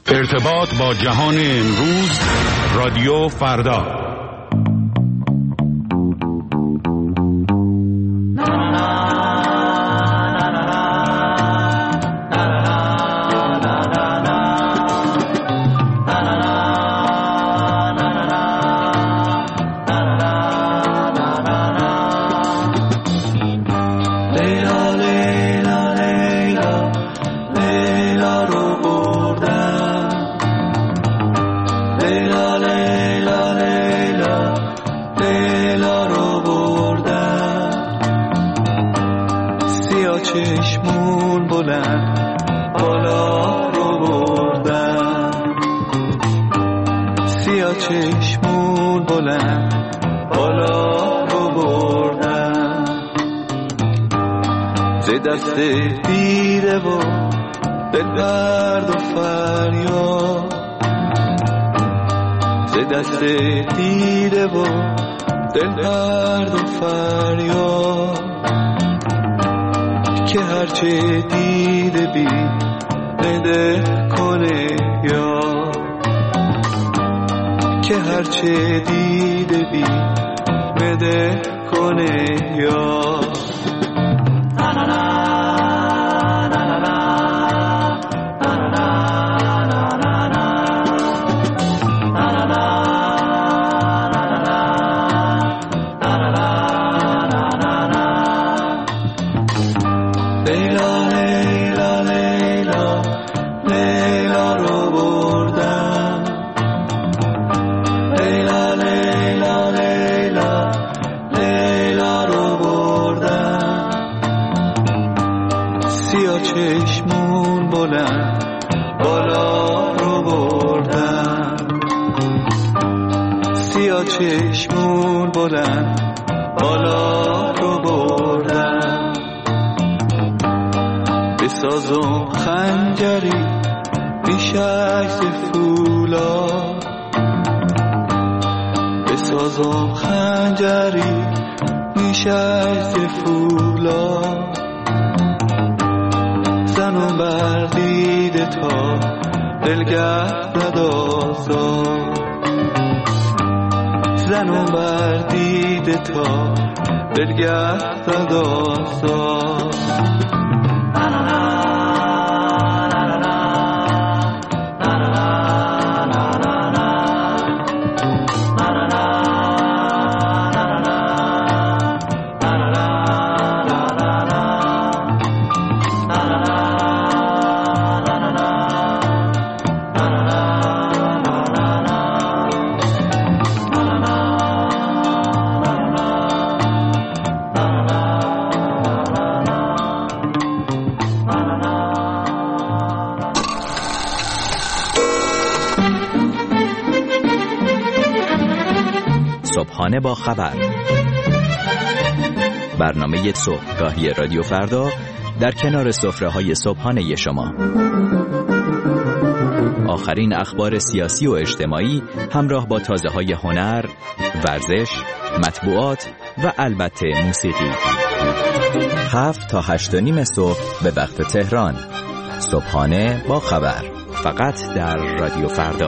ارتباط با جهان امروز، رادیو فردا. چشمون بلند بالا رو بردن، سیاه چشمون بلند بالا رو بردن، ز دست دیده و دل درد و فریاد، ز دست دیده و دل درد و فریاد، که هرچه دیده بی بده کنه یا، که هرچه دیده بی بده کنه یا. چشمون بلند بالا رو بردن، سیاه چشمون بلند بالا رو بردن، بسازم خنجری بیشک ز فولاد، بسازم خنجری بیشک ز فولاد، زنم بر دیده تا دلگرد آزاد، زنم بر دیده تا دلگرد آزاد. صبحانه با خبر، برنامه صبحگاهی رادیو فردا در کنار سفره‌های صبحانه شما. آخرین اخبار سیاسی و اجتماعی همراه با تازه‌های هنر، ورزش، مطبوعات و البته موسیقی. 7 تا 8:30 صبح به وقت تهران. صبحانه با خبر، فقط در رادیو فردا.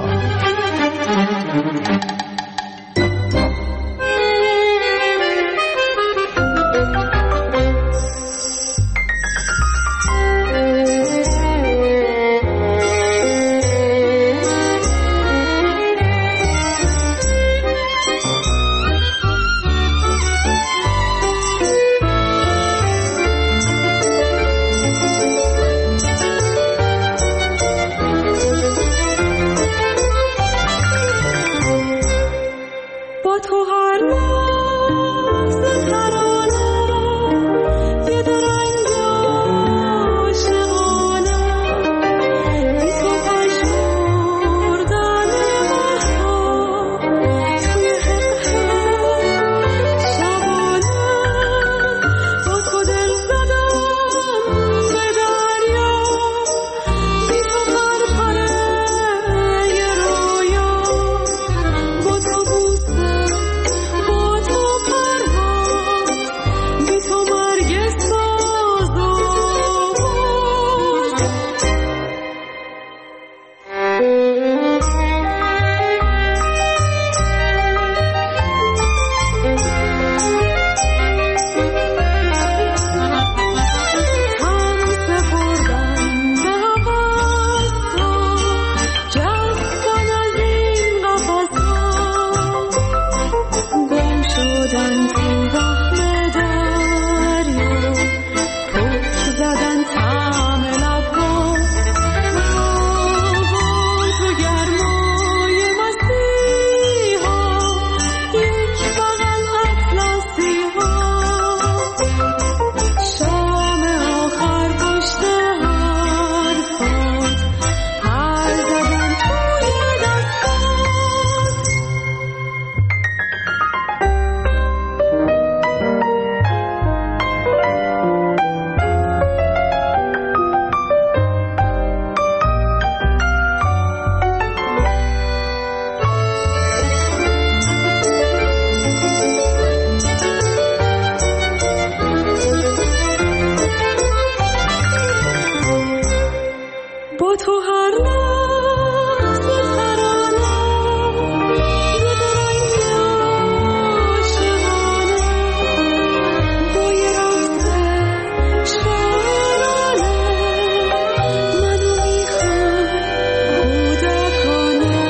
با تو هر لحظه ترانه یه درنگ عاشقانه با یه رقص شاعرانه منو میخواد کودکانه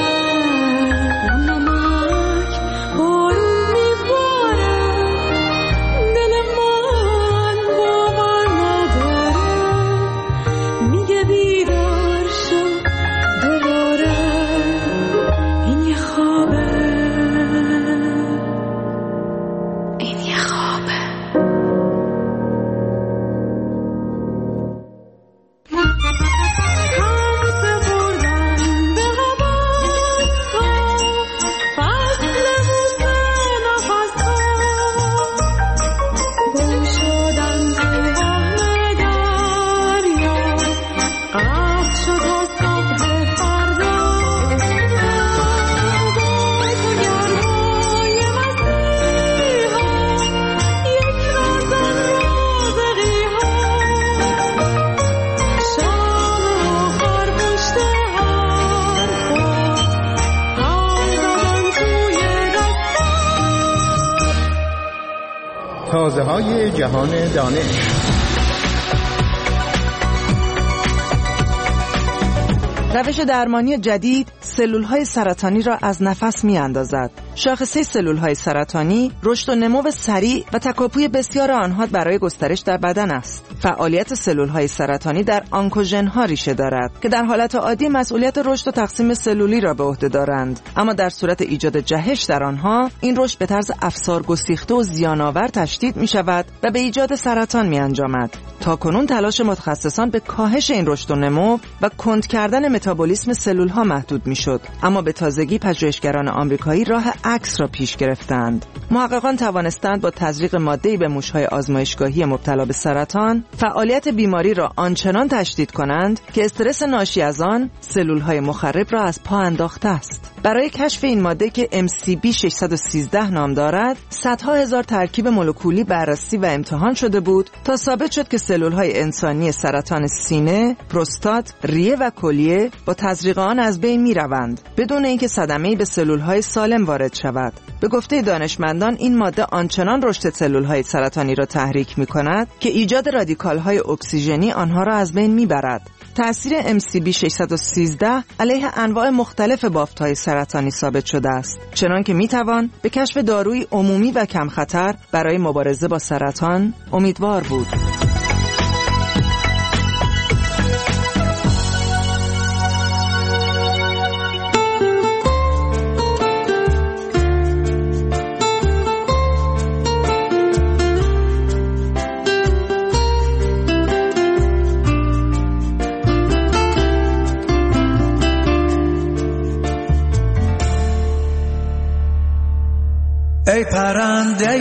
نمک بارون میباره دل من باور نداره میگه بیدار شو دوباره این یه خوابه این یه خوابه همسه بردن به حواسها فصل بوسه نفسها گم شدن تو وهم دریا قطع شد تا صبح فردا باد و گرمای مسیحا یک رازن رازقیها شام آخر پشت حرفات حال زدن توی دست تازه های جهان دانش. روش درمانی جدید سلول‌های سرطانی را از نفس می‌اندازد. شاخصه سلول‌های سرطانی رشد و نمو سریع و تکاپوی بسیار آنها برای گسترش در بدن است. فعالیت سلول‌های سرطانی در آنکوژن‌ها ریشه دارد که در حالت عادی مسئولیت رشد و تقسیم سلولی را به عهده دارند، اما در صورت ایجاد جهش در آنها این رشد به طرز افسار گسیخته و زیان‌آور تشدید می‌شود و به ایجاد سرطان می‌انجامد. تاکنون تلاش متخصصان به کاهش این رشد و نمو و کند کردن متابولیسم سلول‌ها محدود می‌شد، اما به تازگی پژوهشگران آمریکایی راه عکس را پیش گرفتند. محققان توانستند با تزریق ماده‌ای به موش‌های آزمایشگاهی مبتلا به سرطان فعالیت بیماری را آنچنان تشدید کنند که استرس ناشی از آن سلول‌های مخرب را از پا انداخته است. برای کشف این ماده که MCB 613 نام دارد، صدها هزار ترکیب مولکولی بررسی و امتحان شده بود تا ثابت شد که سلول‌های انسانی سرطان سینه، پروستات، ریه و کلیه با تزریق آن از بین می‌روند بدون اینکه صدمه‌ای به سلول‌های سالم وارد شود. به گفته دانشمندان این ماده آنچنان رشد سلول‌های سرطانی را تحریک می‌کند که ایجاد رادیکال‌های اکسیژنی آنها را از بین می‌برد. تأثیر MCB 613 علیه انواع مختلف بافت‌های سرطانی ثابت شده است، چنان که می‌توان به کشف دارویی عمومی و کم خطر برای مبارزه با سرطان امیدوار بود. ای پرنده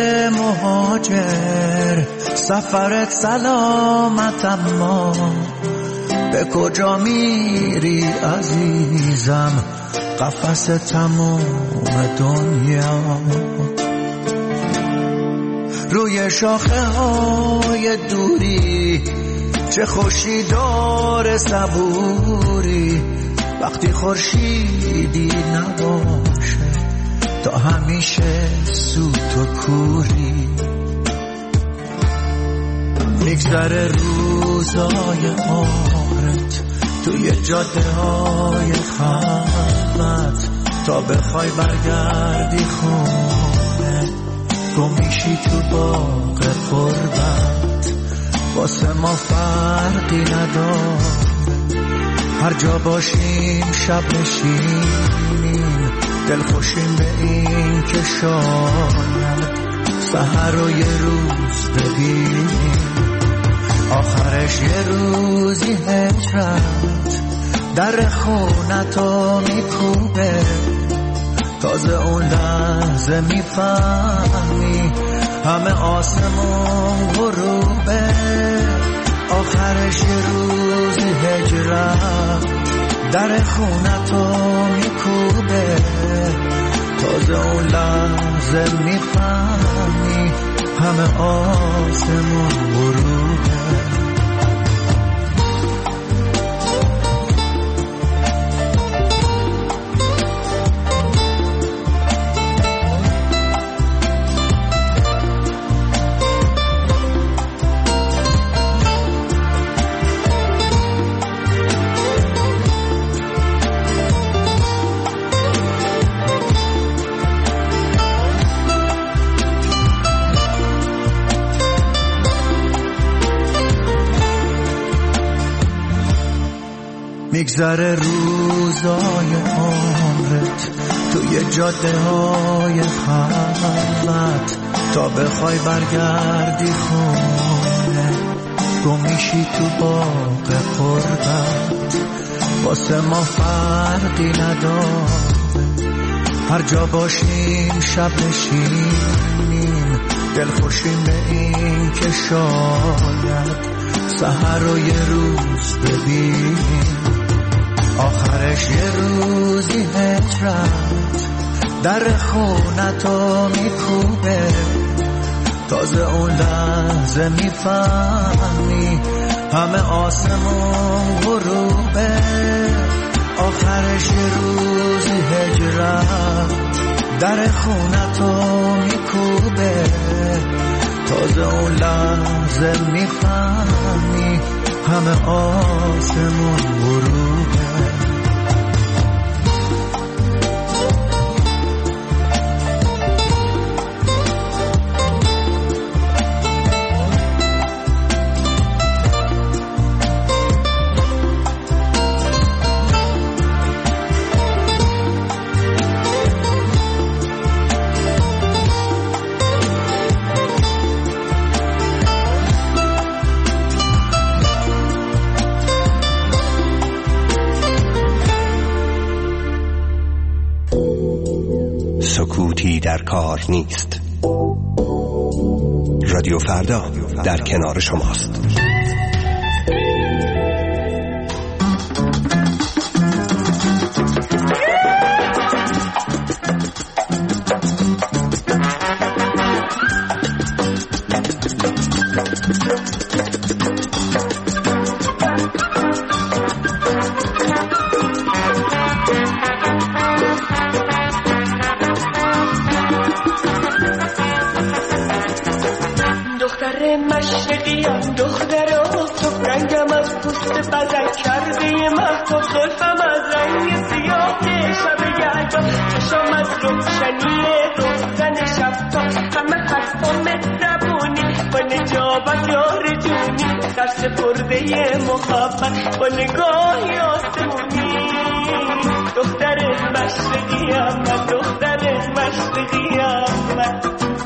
مهاجر سفرت سلامت، اما به کجا میری عزیزم؟ قفس تموم دنیا روی شاخه های دوری، چه خوشی داره صبوری وقتی خورشیدی نباشه، تا همیشه سوت و کوری. میگذره روزای عمرت توی جاده های خلوت، تا بخوای برگردی خونه گم میشی تو باغ قربت. واسه ما فرقی نداره هر جا باشیم، شب نشینیم دل خوشیم به این که شاید سحر رو یه روز ببینیم، آخرش یه روزی هجرت در خونتو میکوبه. تازه اون لحظه میفهمی همه آسمون غروبه، آخرش یه روزی هجرت در خونتو میکوبه. تازه اون لحظه میفهمی همه آسمون غروبه. میگذره روزای عمرت توی جاده های خلوت تا بخوای برگردی خونه گم میشی تو باغ قربت واسه ما فرقی نداره هر جا باشیم شب نشینیم دلخوشیم به این که شاید سحر رو یه روز ببینیم آخرش یه روزی هجرت در خونتو میکوبه تازه اون لحظه میفهمی همه آسمون غروبه آخرش یه روزی هجرت در خونتو میکوبه تازه اون لحظه میفهمی همه آسمون غروبه سکوتی در کار نیست. رادیو فردا در کنار شماست. محبت با نگاهی آسمونی دختر مشرقیم من دختر مشرقیم من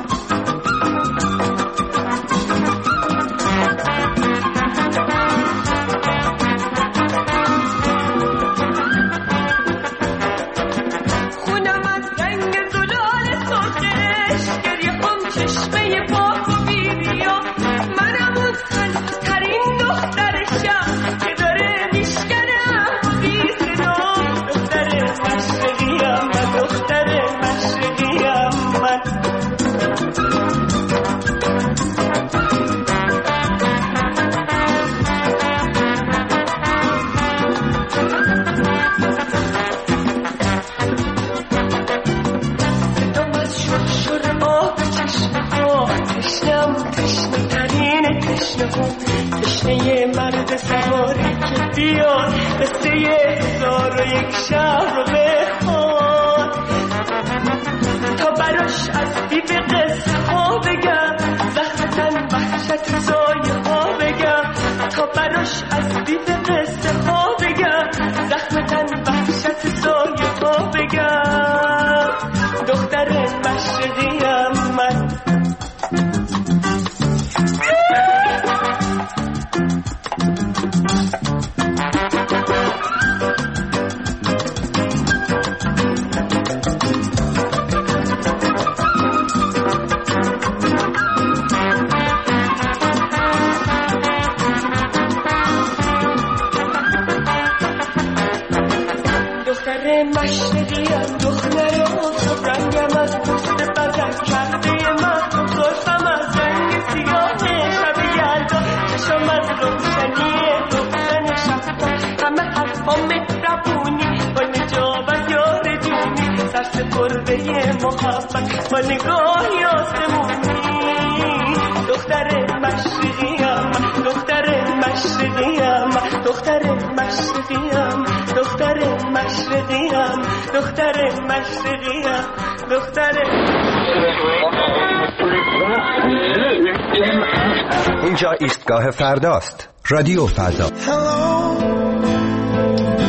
خونم از رنگ زلال سرخش گریه هم چشمه پاک و بیریا منم اون خلق‌ترین دخترشم تشنه مرد سواری که بیاد قصه 1001 شهر رو بخواد تا براش از دیو قصه ها بگم زخم تن وحشت سایه ها بگم تا براش از دیو قصه ها بگم زخم تن وحشت سایه ها بگم دختر مشرقیم من مشرقیم دختر آسف رنگم از پوست بدن کرده من زلفم از رنگ سیاه شب یلدا چشم از روشنی روزن شب همه حرفام مهربونی با نجابت یار جونی سرسپرده محبت با نگاهی آسمونی دختر مشرقیم دختر مشرقیم دختر مشرقیم دختر مشرقیم دختر مشرقیم دختر اینجا ایستگاه فرداست. رادیو فردا.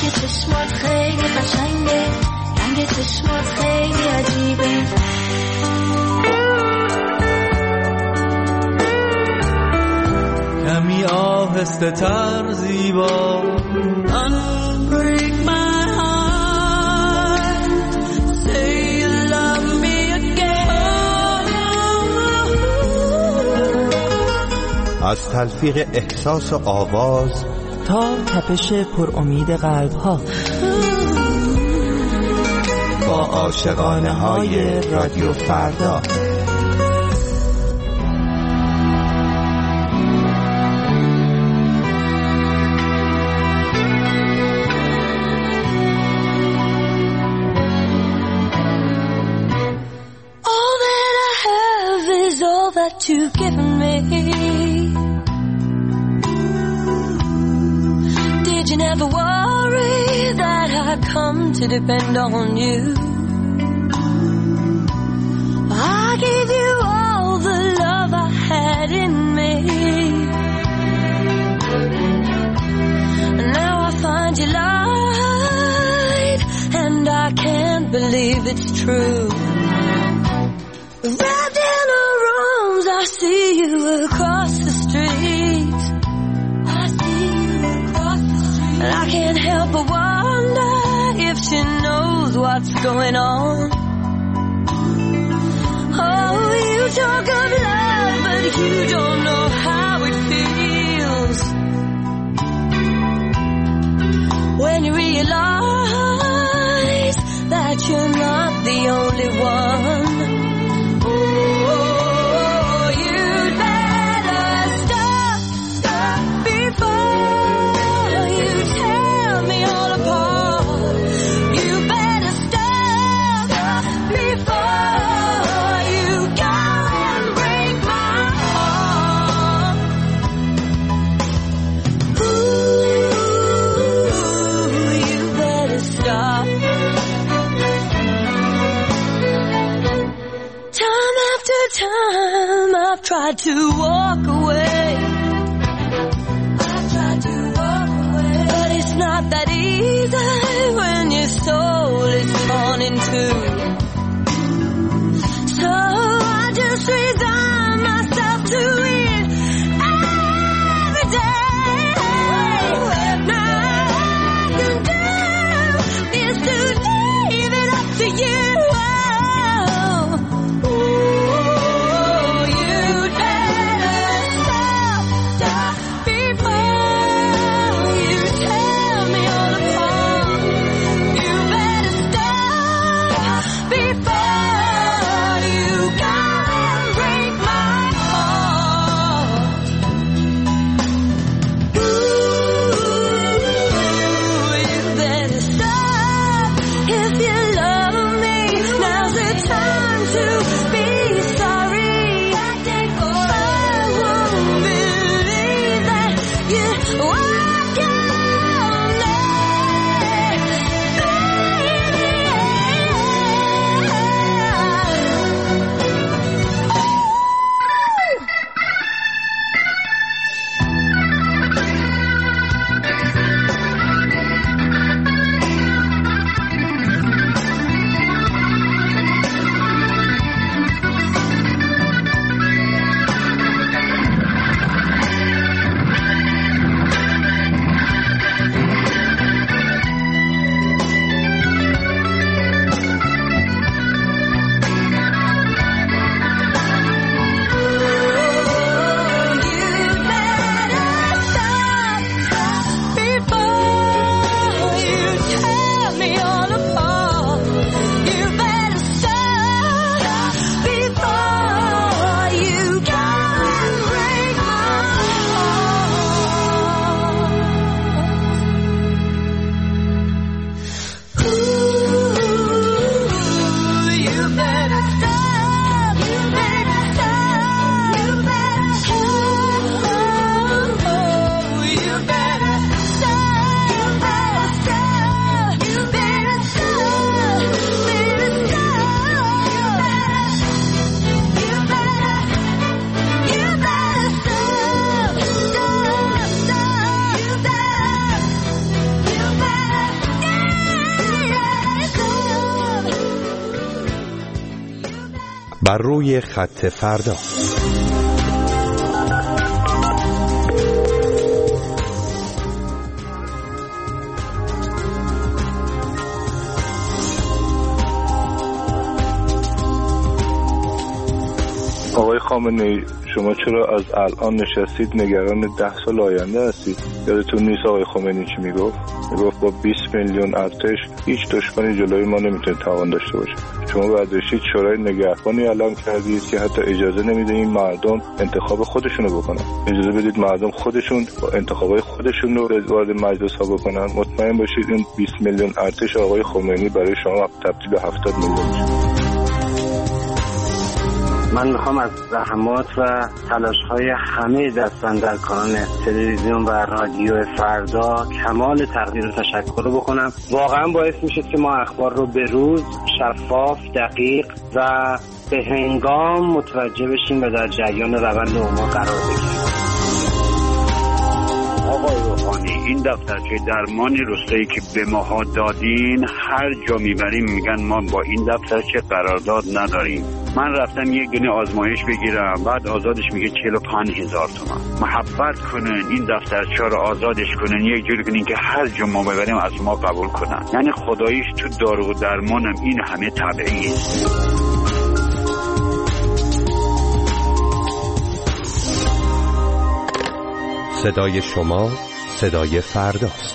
رنگ چشمات خیلی قشنگه، رنگ چشمات خیلی عجیبه. کمی آهسته تر زیبا. Unbreak my heart, say you love me again. از تلفیق احساس و آواز تا تپش پر امید قلب ها، با عاشقانه های رادیو فردا. That you've given me. Did you never worry that I'd come to depend on you? I gave you all the love I had in me, and now I find you lied, and I can't believe it's true. Wrapped in arms, I see you across the street. I see you across the street. And I can't help but wonder if she knows what's going on. Oh, you talk of love, but you don't know how it feels when you realize that you're not the only one. Time I've tried to walk away. I've tried to walk away, but it's not that easy when your soul is torn in two. So I just resign myself to it every day. Now all I can do is to leave it up to you. بر روی خط فردا. آقای خامنه‌ای، شما چرا از الان نشستید نگران 10 سال آینده هستید؟ یادتون نیست آقای خمینی چی میگفت با 20 میلیون ارتش هیچ دشمنی جلوی ما نمیتونه توان داشته باشه. شما باید بشید شورای نگهبانی اعلام کردید که حتی اجازه نمیده این مردم انتخاب خودشونو بکنن. اجازه بدید مردم خودشون با انتخابای خودشون رو وارد مجلس ها بکنن. مطمئن باشید این 20 میلیون ارتش آقای خمینی برای شما تبدیل به 70 میلیون میشه. من میخوام از زحمات و تلاش‌های همه دستاندرکاران تلویزیون و رادیو فردا کمال تقدیر و تشکر رو بکنم. واقعا باعث میشه که ما اخبار رو به روز، شفاف، دقیق و به هنگام متوجه بشیم و در جریان روند امور قرار بگیریم. آقای روحانی، این دفترچه درمانی روستایی که به ماها دادین هر جا میبریم میگن ما با این دفترچه قرارداد نداریم. من رفتم یک دونه آزمایش بگیرم، بعد آزادش میگه 45,000 تومان. محبت کنن این دفترچه رو آزادش کنن، یک جوری کنین که هر جا ما ببریم از ما قبول کنن. یعنی خداییش تو دارو و درمانم این همه طبیعی است. صدای شما صدای فرداست.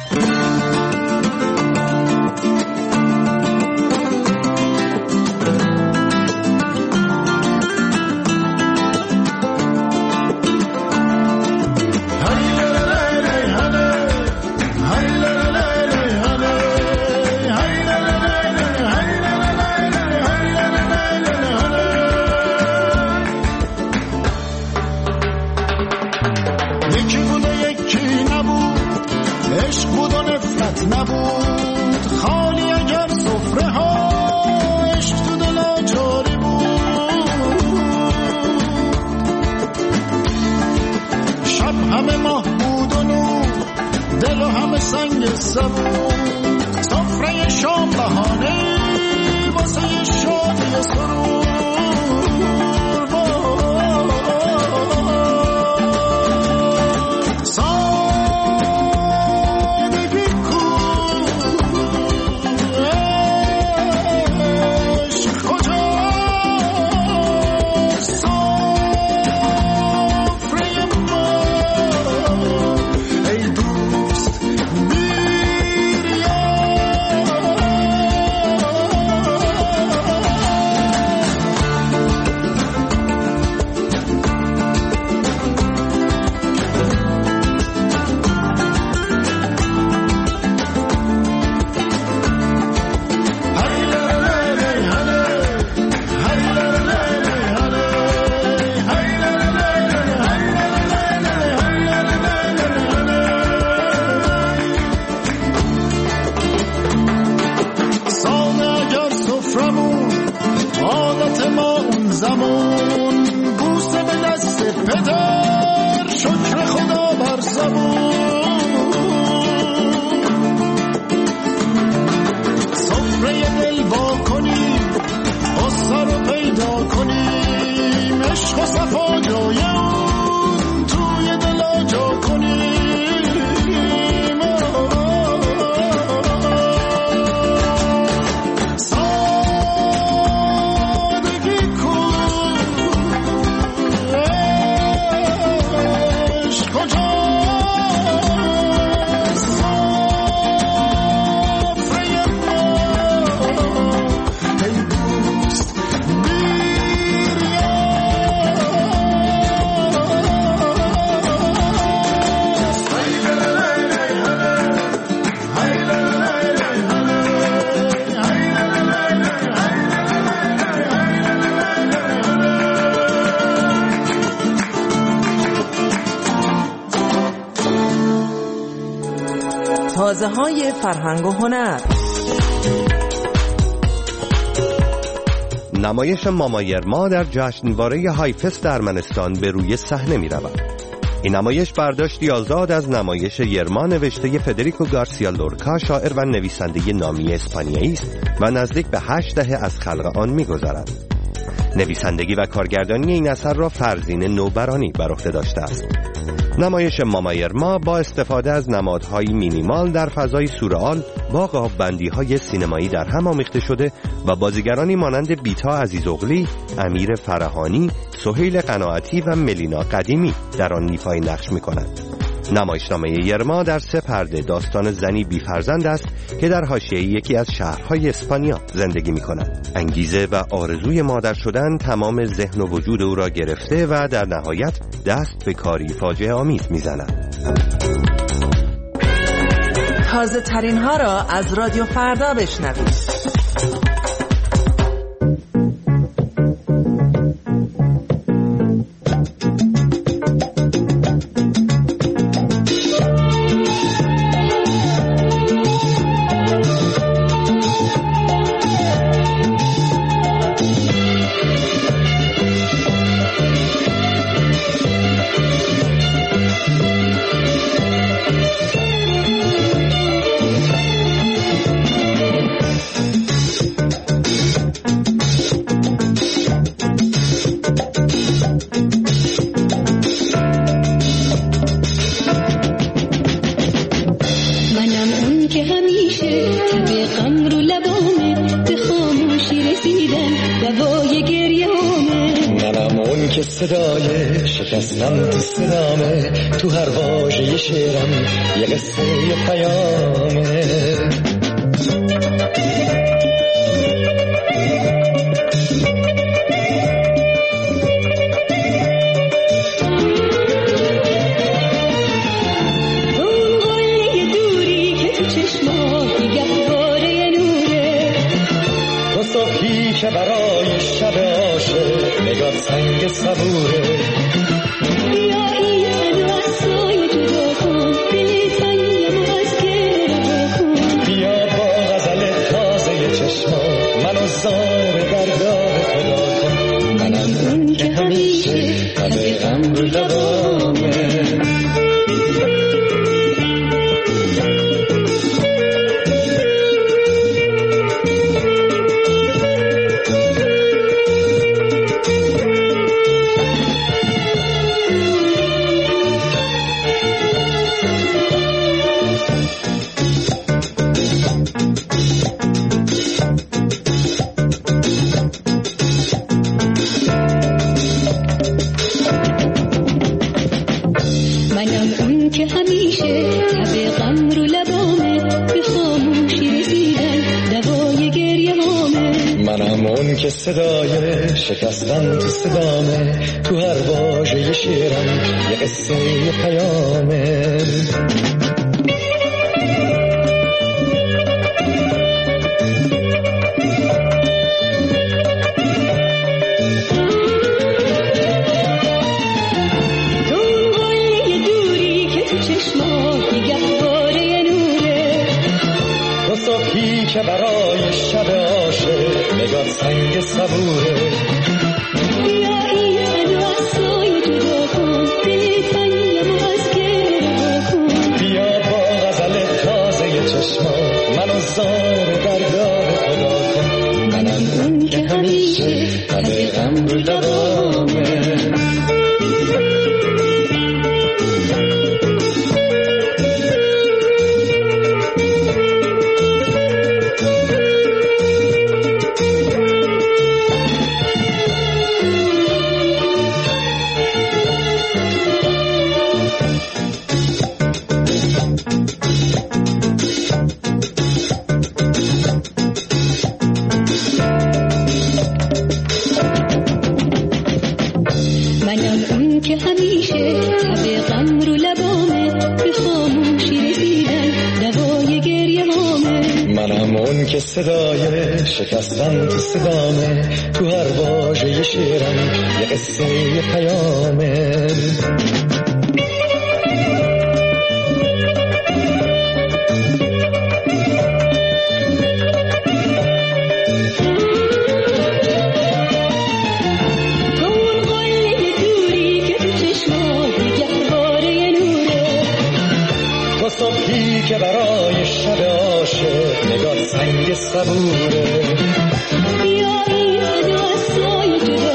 تازه‌های فرهنگ و هنر. نمایش مامایرما در جشنواره هایفست در ارمنستان به روی صحنه می رود. این نمایش برداشتی آزاد از نمایش یرما نوشته فدریکو گارسیا لورکا، شاعر و نویسنده نامی اسپانیایی است و نزدیک به 8 دهه از خلق آن می گذرد. نویسندگی و کارگردانی این اثر را فرزین نوبرانی بر عهده داشته است. نمایش ماما یرما با استفاده از نمادهای مینیمال در فضای سورئال با قاب‌بندی‌های سینمایی در هم آمیخته شده و بازیگرانی مانند بیتا عزیزاغلی، امیر فرهانی، سهیل قناعتی و ملینا قدیمی در آن ایفای نقش می‌کنند. نمایشنامه یرما در 3 پرده داستان زنی بی فرزند است که در حاشیه یکی از شهرهای اسپانیا زندگی می‌کند. انگیزه و آرزوی مادر شدن تمام ذهن و وجود او را گرفته و در نهایت دست به کاری فاجعه آمیز می‌زند. تازه ترین ها را از رادیو فردا بشنوید. صدای شکستن تو صدامه، تو هر واژه شعرم یه قصه یه پیامه. اون قله دوری که تو چشمات گهواره نوره، تو صبحی که برای شب عاشق نگاه سنگ صبوره. بیا این از سایه جدا کن، دل تنگم از گره کن. بیا با غزل تازه چشمات منو زار درگاه خدا کن. منم اون که همیشه همه غم رو لبامه. که صدای شکستن تو صدامه، تو هر واژه شعرم یه قصه یه پیامه. تو قله دوری که تو چشمات گهواره نوره، تو صبحی که برای شب عاشق نگاه سنگ صبوره. بیا این از سایه جدا کن، دل تنگم از گره کن. بیا با غزل تازه چشمات منو زار درگاه خدا کن. منم اون که همیشه همه غم رو لبامه. که صدای شکستن تو صدامه، تو هر واژه شعرم یه قصه یه پیامه. صبحی که برای شب عاشق نگاه سنگ صبوره. بیا این از سایه جدا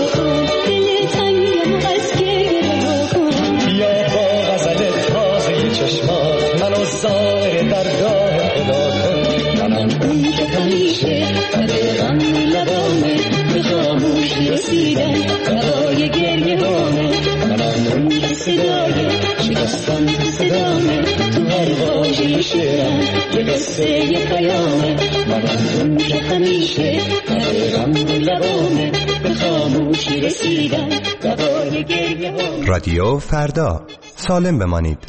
درگاه خدا کن. منم اون که همیشه غم لبامه به خاموشی رسیدم هوای گریه هامه. منم اون که صدای شکستن صدامه تو هر واژه شعرم یه قصه یه پیامه. منم اون که همیشه غم لبامه به خاموشی رسیدم هوای گریه هامه. رادیو فردا، سالم بمانید.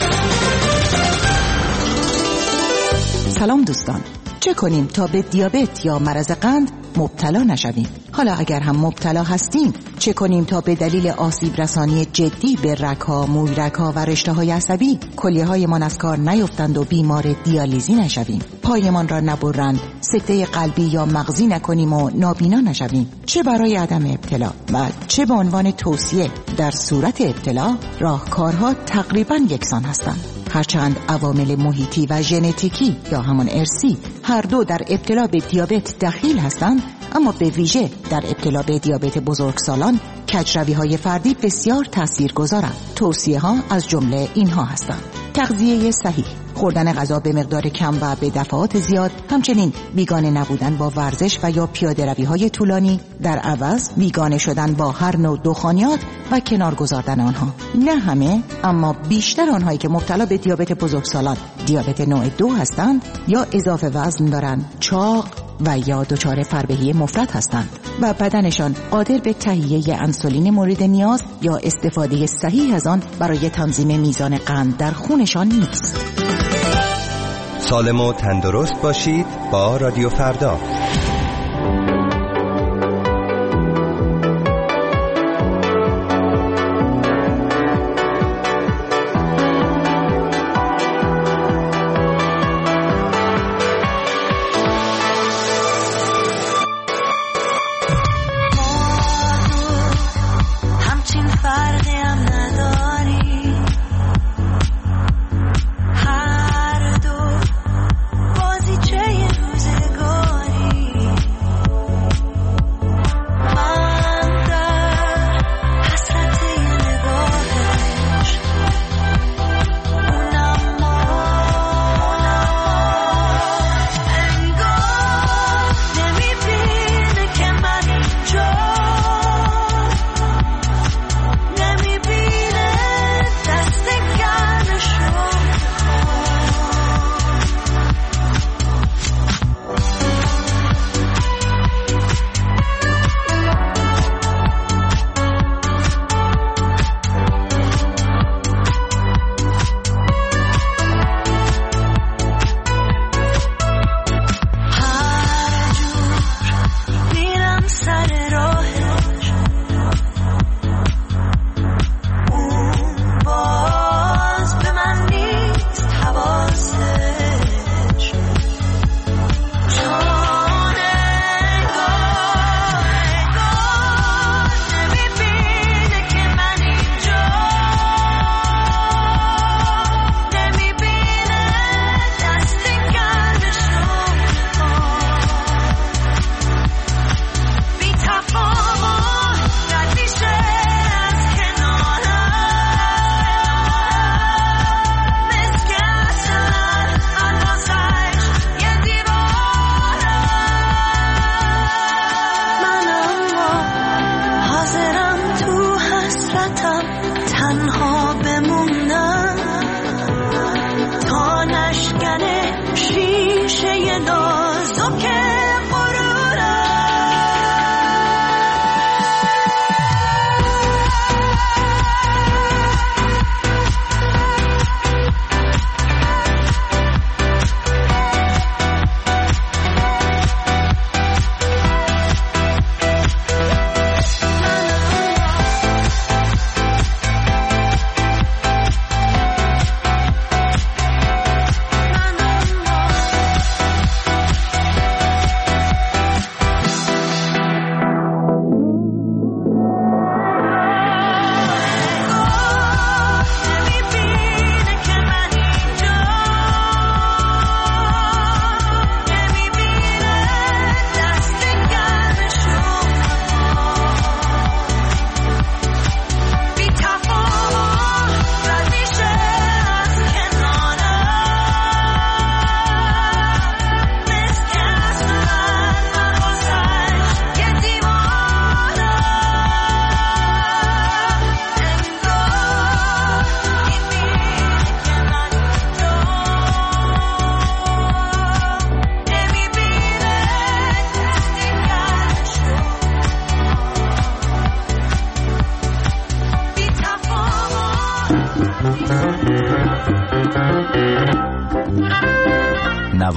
سلام دوستان، چه کنیم تا به دیابت یا مرض قند مبتلا نشویم؟ حالا اگر هم مبتلا هستیم چه کنیم تا به دلیل آسیب رسانی جدی به رگ‌ها، مویرگ‌ها و رشته‌های عصبی کلیه‌هایمان از کار نیفتند و بیمار دیالیزی نشویم؟ پایمان را نبرند، سکته قلبی یا مغزی نکنیم و نابینا نشویم؟ چه برای عدم ابتلا و چه به عنوان توصیه در صورت ابتلا راهکارها تقریباً یکسان هستند. هرچند عوامل محیطی و ژنتیکی یا همان ارثی هر دو در ابتلا به دیابت دخیل هستند، اما به ویژه در ابتلا به دیابت بزرگسالان کجروی‌های فردی بسیار تاثیرگذارند. توصیه‌ها از جمله اینها هستند: تغذیه صحیح، خوردن غذا به مقدار کم و به دفعات زیاد، همچنین بیگانه نبودن با ورزش و یا پیاده‌روی‌های طولانی، در عوض بیگانه شدن با هر نوع دخانیات و کنار گذاردن آنها. نه همه، اما بیشتر آنهایی که مبتلا به دیابت بزرگسالان دیابت نوع 2 هستند یا اضافه وزن دارند، چاق و یا دچار فربهی مفرط هستند و بدنشان قادر به تهیه انسولین مورد نیاز یا استفاده صحیح از آن برای تنظیم میزان قند در خونشان نیست. سالم و تندرست باشید با رادیو فردا. هر دو بازیچه روزگاری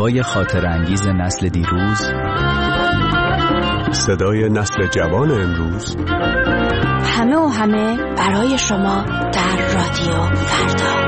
نوای خاطر انگیز نسل دیروز، صدای نسل جوان امروز، همه و همه برای شما در رادیو فردا.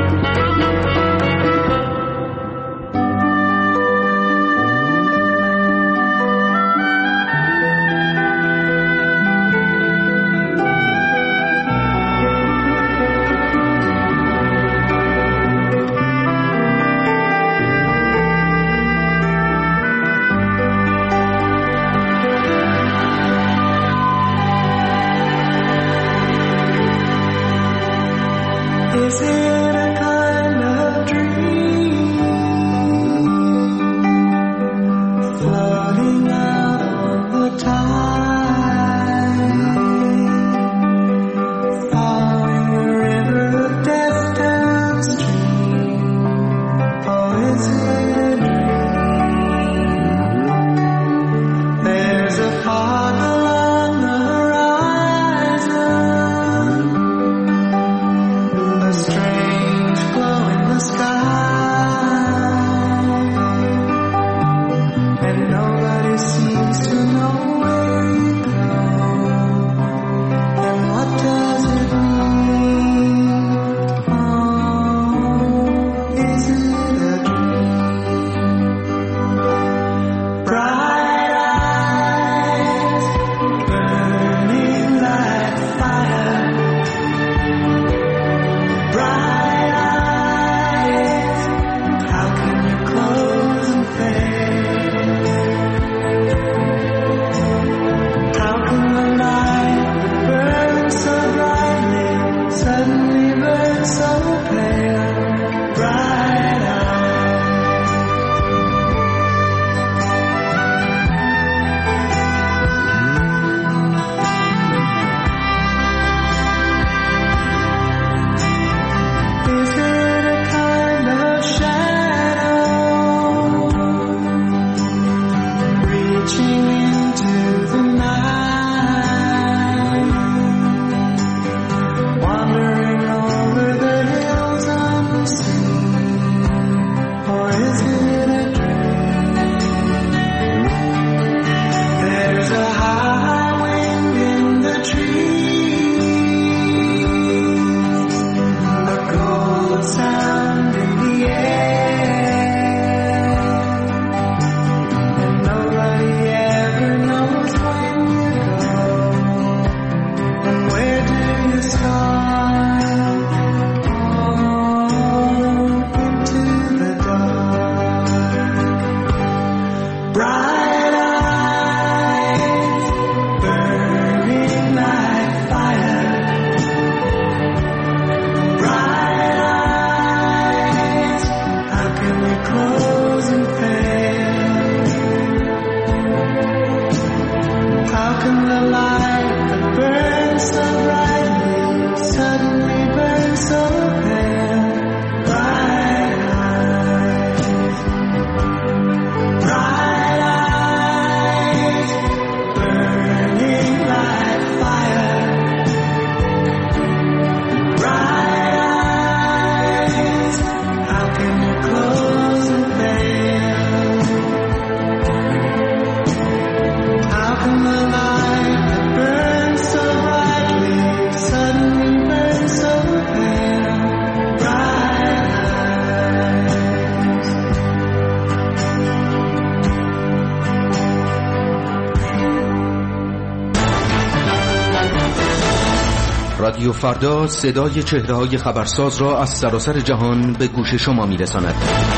رادیو فردا صدای چهره‌های خبرساز را از سراسر جهان به گوش شما می‌رساند.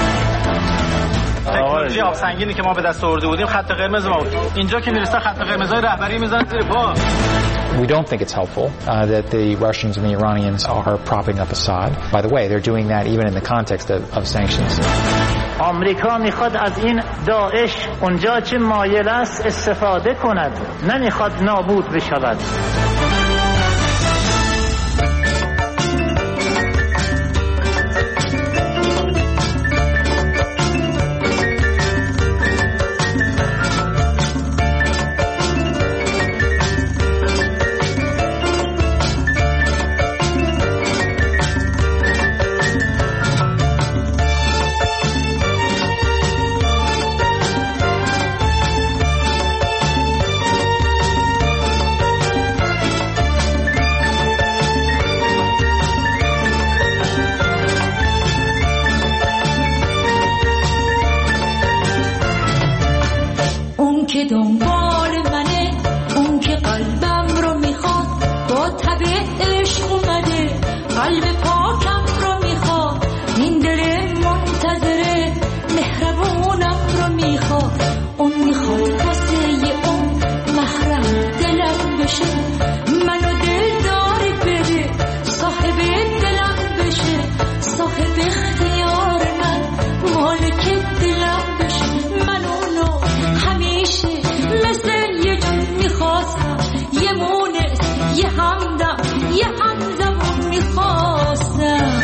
تکنولوژی آب سنگینی که ما به دست آورده بودیم خط قرمز ما بود. اینجا که میرسه خط قرمزای رهبری میزنن زیر پا. We don't think it's helpful that the Russians and the Iranians are propping up Assad. By the way, they're doing that even in the context of sanctions. آمریکا میخواد از این داعش اونجا چه مایل است استفاده کند، نمیخواد نابود بشود. که دنبال منه، اون که قلبم رو میخواد، با تب عشق اومده، قلب پاکم رو میخواد، این دل منتظره، مهربونم رو میخواد. اون میخواد واسه اون محرم دلم بشه، منو دلداری بده، صاحب دلم بشه، صاحب اختیار من، مالک دلم بشه. من اونو همیشه مثل یه جون میخواستم، یه مونس، یه همدم، یه همزمون میخواستم.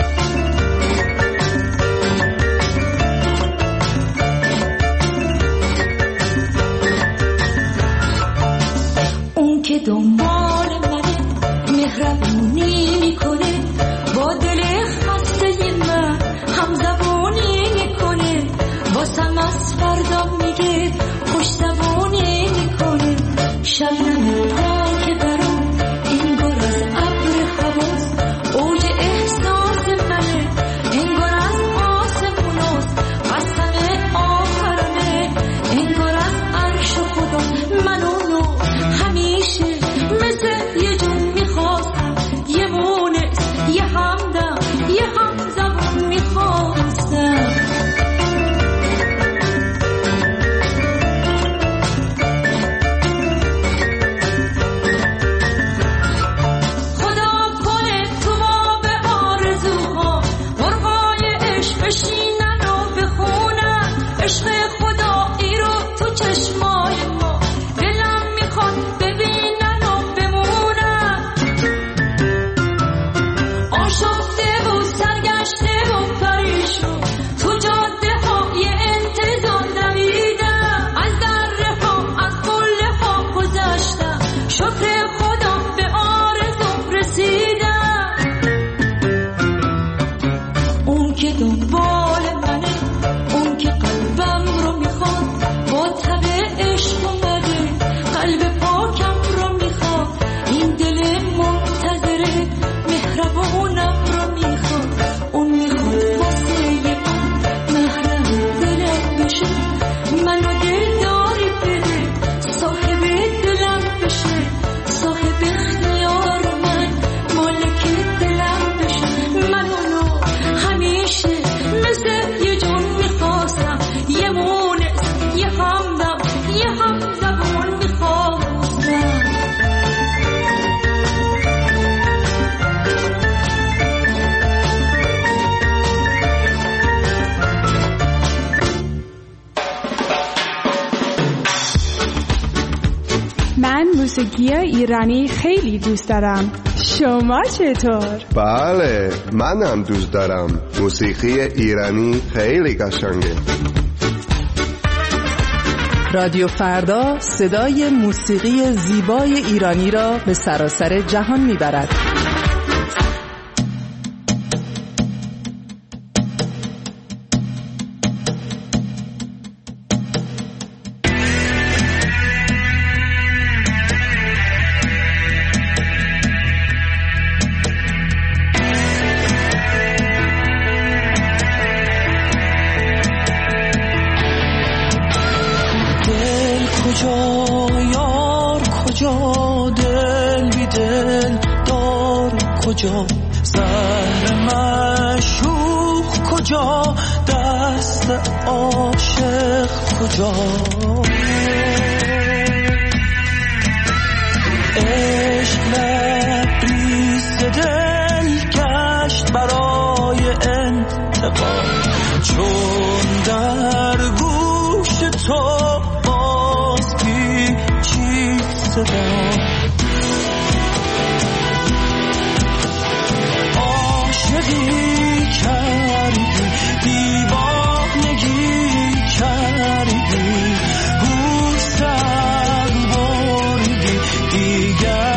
اون که دنبال منه، مهربونی میکنه، با دل خسته من همزبونی میکنه، واسم از فردا میگه، خوش زبونی میکنه. شبنم پاک برام انگار از ابر حواس، اوج احساس منه، انگار از آسموناست، قسم آخرمه، انگار از عرش خدا. من اونو همیشه مثل یه جون میخواستم، یه مونس، یه همدم، یه همزبون میخواستم. موسیقی ایرانی خیلی دوست دارم. شما چطور؟ بله، منم دوست دارم. موسیقی ایرانی خیلی قشنگه. رادیو فردا صدای موسیقی زیبای ایرانی را به سراسر جهان میبرد. زهر معشوق کجا، دست عاشق کجا؟ عشق لبریز دل گشت برای انتقام، چون در گوش تو باز پیچید صدا. عاشقی کردی، دیوانگی کردی، گوش سر بردی، دیگر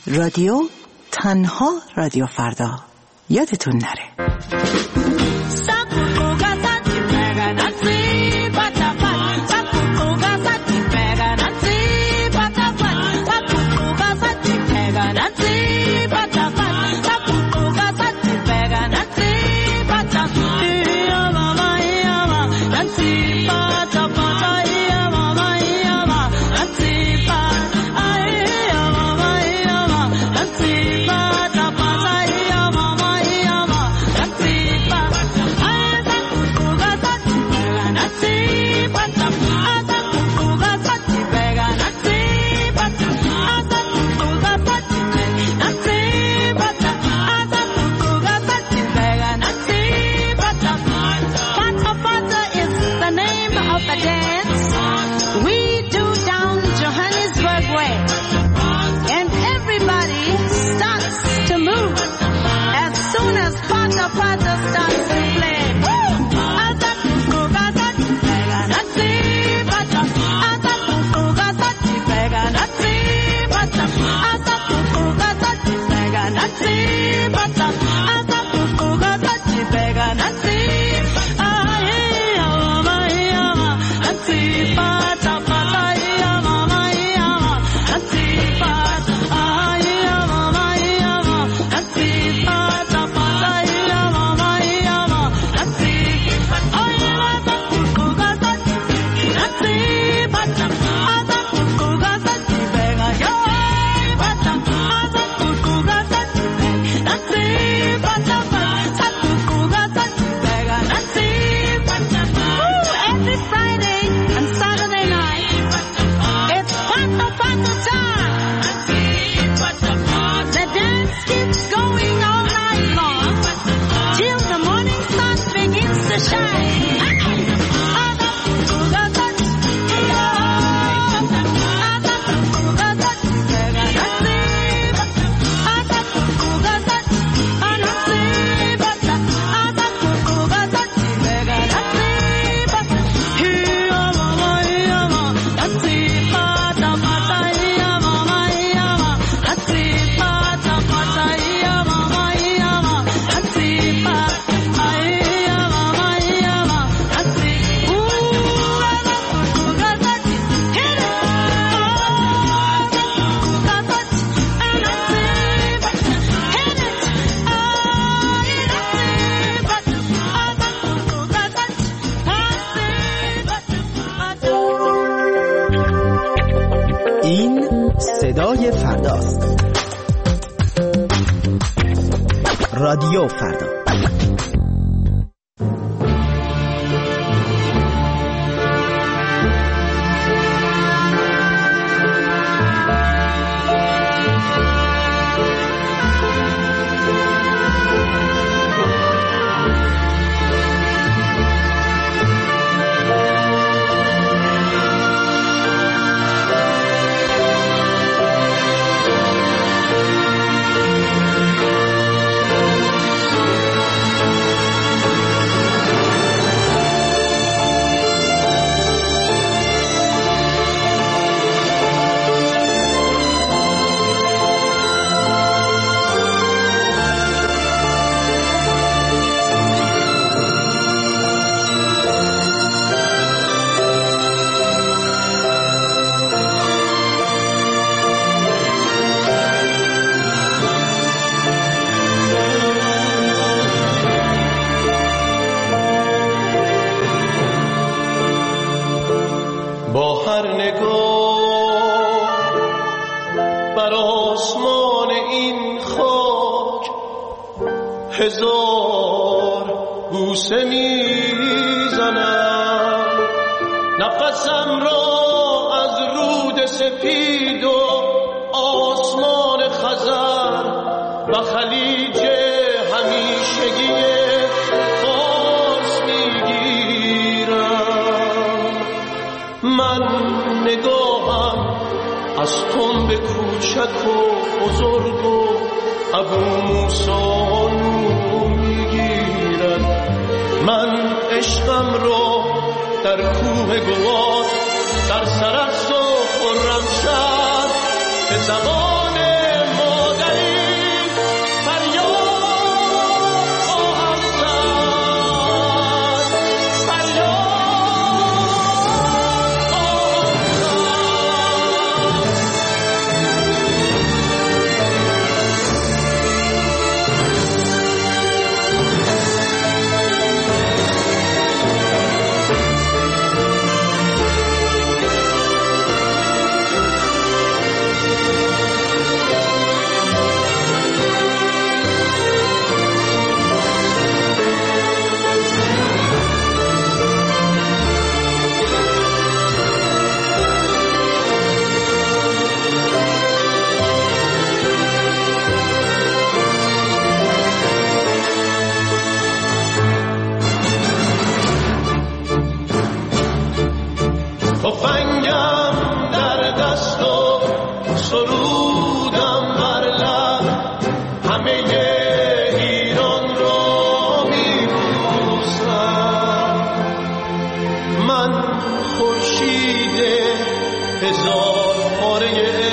رادیو، تنها رادیو فردا. یادتون نره. صدای فرداست. رادیو فردا. هزار بوسه میزنم، نفسم را از رود سپید و آسمان خزر و خلیج همیشگی فارس میگیرم. من نگاهم از تنب کوچک و بزرگ و ابو موسی میگیرد. من عشقم رو در کوه گواد در سرست و خرمشهر به زبان ما هزار پاره